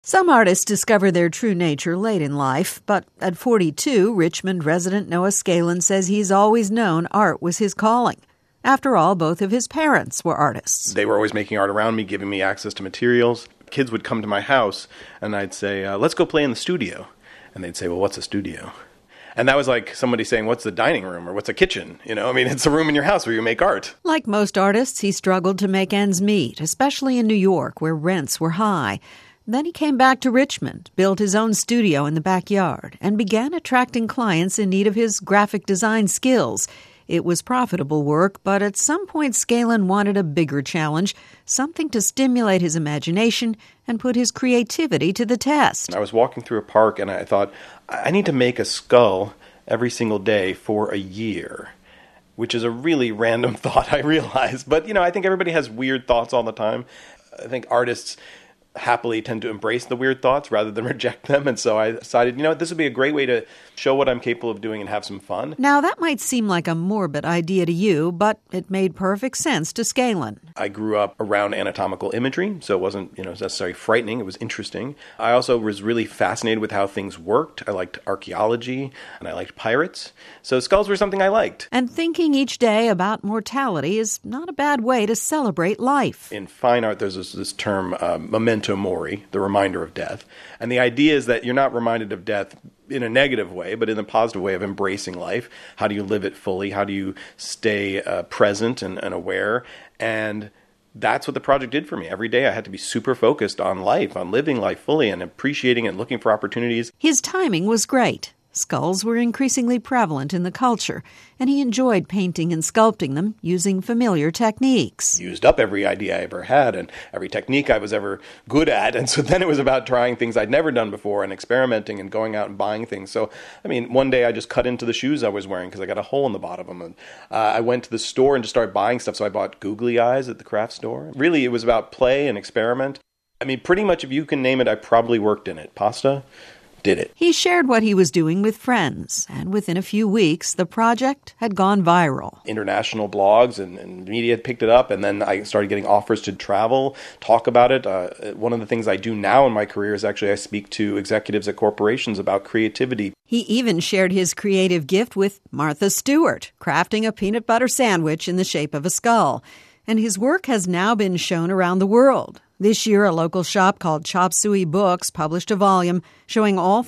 Some artists discover their true nature late in life, but at 42, Richmond resident Noah Skalin says he's always known art was his calling. After all, both of his parents were artists. They were always making art around me, giving me access to materials. Kids would come to my house, and I'd say, let's go play in the studio. And they'd say, well, what's a studio? And that was like somebody saying, what's the dining room or what's a kitchen? It's a room in your house where you make art. Like most artists, he struggled to make ends meet, especially in New York, where rents were high. Then he came back to Richmond, built his own studio in the backyard, and began attracting clients in need of his graphic design skills. It was profitable work, but at some point Skalin wanted a bigger challenge, something to stimulate his imagination and put his creativity to the test. I was walking through a park and I thought, I need to make a skull every single day for a year, which is a really random thought, I realize. But, I think everybody has weird thoughts all the time. I think artists happily tend to embrace the weird thoughts rather than reject them. And so I decided, this would be a great way to show what I'm capable of doing and have some fun. Now, that might seem like a morbid idea to you, but it made perfect sense to Skalin. I grew up around anatomical imagery, so it wasn't, necessarily frightening. It was interesting. I also was really fascinated with how things worked. I liked archaeology, and I liked pirates. So skulls were something I liked. And thinking each day about mortality is not a bad way to celebrate life. In fine art, there's this term, memento mori, the reminder of death. And the idea is that you're not reminded of death in a negative way, but in a positive way of embracing life. How do you live it fully? How do you stay present and aware? And that's what the project did for me. Every day I had to be super focused on life, on living life fully and appreciating and looking for opportunities. His timing was great. Skulls were increasingly prevalent in the culture, and he enjoyed painting and sculpting them using familiar techniques. Used up every idea I ever had and every technique I was ever good at, and so then it was about trying things I'd never done before and experimenting and going out and buying things. So, one day I just cut into the shoes I was wearing because I got a hole in the bottom of them. And I went to the store and just started buying stuff, so I bought googly eyes at the craft store. Really, it was about play and experiment. Pretty much if you can name it, I probably worked in it. Pasta? Did it. He shared what he was doing with friends, and within a few weeks, the project had gone viral. International blogs and media had picked it up, and then I started getting offers to travel, talk about it. One of the things I do now in my career is actually I speak to executives at corporations about creativity. He even shared his creative gift with Martha Stewart, crafting a peanut butter sandwich in the shape of a skull. And his work has now been shown around the world. This year, a local shop called Chop Suey Books published a volume showing all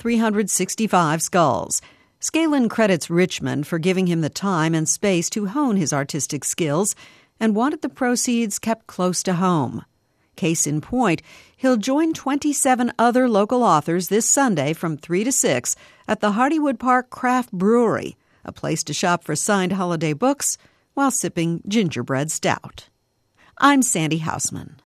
365 skulls. Skalin credits Richmond for giving him the time and space to hone his artistic skills and wanted the proceeds kept close to home. Case in point, he'll join 27 other local authors this Sunday from 3 to 6 at the Hardywood Park Craft Brewery, a place to shop for signed holiday books while sipping gingerbread stout. I'm Sandy Hausman.